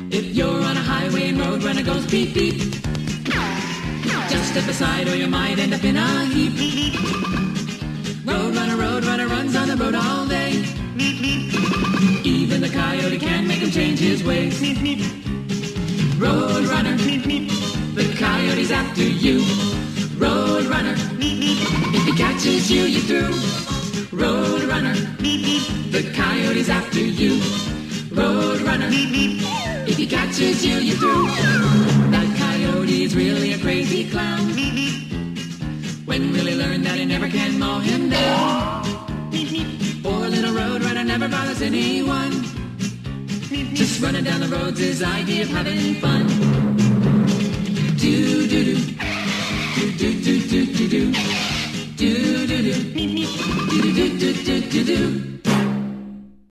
If you're on a highway and Roadrunner goes beep beep, just step aside or you might end up in a heap. Roadrunner runs on the road all day. Even the coyote can't make him change his ways. Roadrunner, the coyote's after you. Roadrunner, if he catches you, you're through. Roadrunner, the coyote's after you. Roadrunner, if he catches you, you're through. That coyote's really a crazy clown. When will he learn that he never can mow him down? Poor little Roadrunner never bothers anyone. Just running down the road's his idea of having fun. Do do do, do do do do do do, do do do, do do do do do do.